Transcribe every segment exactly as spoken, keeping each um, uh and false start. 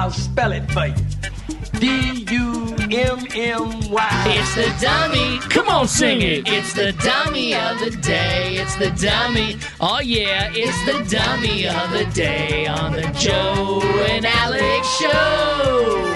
I'll spell it for you. D U M M Y. It's the dummy. Come on, sing it. It's the dummy of the day. It's the dummy. Oh, yeah. It's the dummy of the day on the Joe and Alex Show.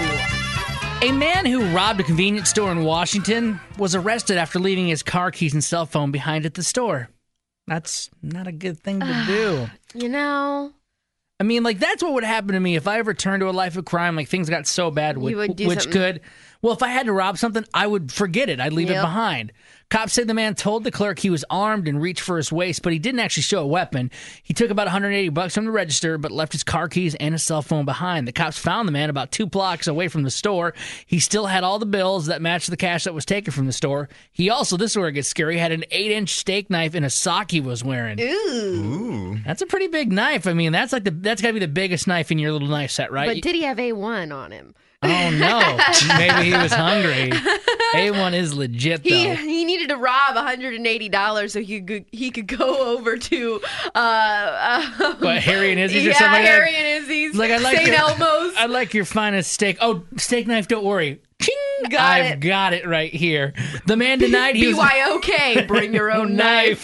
A man who robbed a convenience store in Washington was arrested after leaving his car keys and cell phone behind at the store. That's not a good thing to do. You know... I mean, like, that's what would happen to me if I ever turned to a life of crime, like, things got so bad, You would do which something. could... Well, if I had to rob something, I would forget it. I'd leave Yep. it behind. Cops said the man told the clerk he was armed and reached for his waist, but he didn't actually show a weapon. He took about one hundred eighty bucks from the register, but left his car keys and his cell phone behind. The cops found the man about two blocks away from the store. He still had all the bills that matched the cash that was taken from the store. He also, this is where it gets scary, had an eight-inch steak knife and a sock he was wearing. Ooh. That's a pretty big knife. I mean, that's like the that's got to be the biggest knife in your little knife set, right? But did he have A one on him? Oh, no. Maybe he was hungry. A one is legit, though. He he needed to rob one hundred eighty dollars so he could he could go over to uh, uh What, Harry and Izzy's yeah, or something like Harry that? and Izzy's, Like, I like Saint your- Elmo's. I like your finest steak. Oh, steak knife, don't worry. Ching! Got I've it. got it right here. The man denied he B was... Y O K, bring your own knife.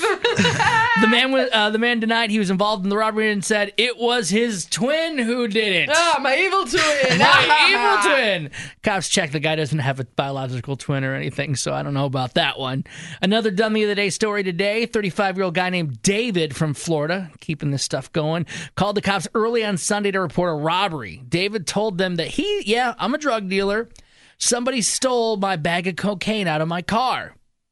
the man was uh, the man denied he was involved in the robbery and said it was his twin who did it. Ah, my evil twin. My evil twin. Cops checked the guy doesn't have a biological twin or anything, so I don't know about that one. Another dummy of the day story today. thirty-five-year-old guy named David from Florida, keeping this stuff going, called the cops early on Sunday to report a robbery. David told them that he, yeah, I'm a drug dealer. Somebody stole my bag of cocaine out of my car.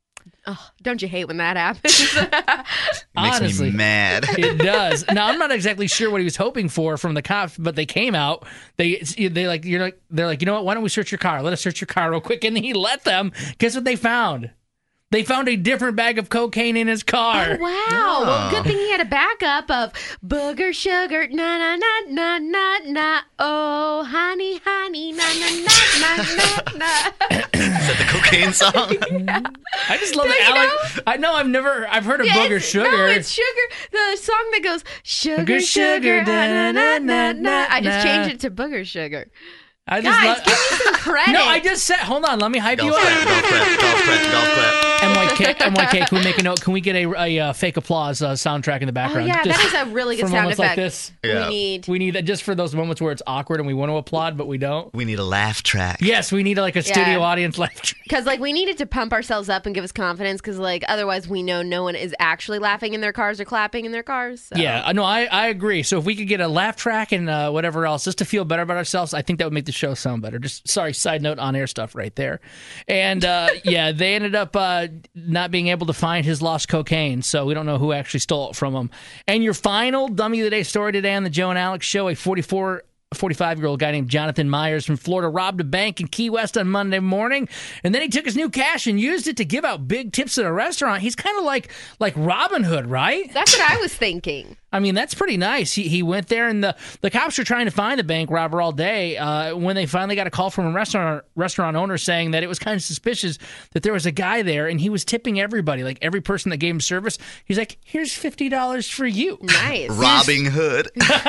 Oh, don't you hate when that happens? Makes Honestly, me mad. It does. Now I'm not exactly sure what he was hoping for from the cops, but they came out. They they like you're like they're like, you know what? Why don't we search your car? Let us search your car real quick. And he let them. Guess what they found? They found a different bag of cocaine in his car. Oh, wow. Well, good thing he had a backup of booger sugar, na na na na na na. Oh, honey, honey, na na na na na. Is that the cocaine song? I just love Don't it. you Alex, I know I've never I've heard of Yeah, booger it's- sugar. No, it's sugar. The song that goes sugar, Sugar, sugar, sugar, na na na na. I just na. changed it to booger sugar. I just Guys, love, give me some credit. No, I just said. Hold on, let me hype Golf you up. clap, golf clap, golf clap, golf clap. M Y K, M Y K, can we make a note? Can we get a, a, uh fake applause uh, soundtrack in the Oh background? yeah, Just that is a really good for sound moments effect. like this. Yeah. We need. We need that just for those moments where it's awkward and we want to applaud, but we don't. We need a laugh track. Yes, we need like a studio Yeah. audience laugh. Because, like, we needed to pump ourselves up and give us confidence because, like, otherwise we know no one is actually laughing in their cars or clapping in their cars. So. Yeah, no, I, I agree. So if we could get a laugh track and uh, whatever else, just to feel better about ourselves, I think that would make the show sound better. Just, sorry, side note on air stuff right there. And, uh, yeah, they ended up uh, not being able to find his lost cocaine, so we don't know who actually stole it from him. And your final dummy of the day story today on the Joe and Alex Show, a forty-four forty-five-year-old guy named Jonathan Myers from Florida robbed a bank in Key West on Monday morning, and then he took his new cash and used it to give out big tips at a restaurant. He's kind of like like Robin Hood, right? That's what I was thinking. I mean, that's pretty nice. He he went there, and the, the cops were trying to find the bank robber all day uh, when they finally got a call from a restaurant restaurant owner saying that it was kind of suspicious that there was a guy there, and he was tipping everybody, like every person that gave him service. He's like, here's fifty dollars for you. Nice. Robbing Hood.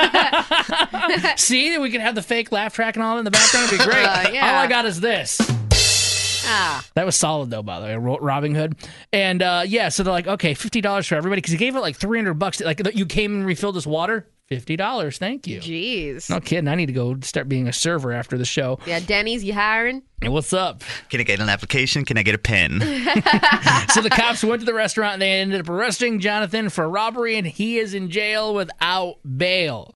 See, we could have the fake laugh track and all in the background. It'd be great. Uh, yeah. All I got is this. Ah. That was solid, though, by the way, Ro- Robbing Hood. And, uh, yeah, so they're like, okay, fifty dollars for everybody, because he gave it like three hundred bucks. Like, you came and refilled his water, fifty dollars, thank you. Jeez. No kidding, I need to go start being a server after the show. Yeah, Denny's, you hiring? Hey, what's up? Can I get an application? Can I get a pen? So the cops went to the restaurant, and they ended up arresting Jonathan for robbery, and he is in jail without bail.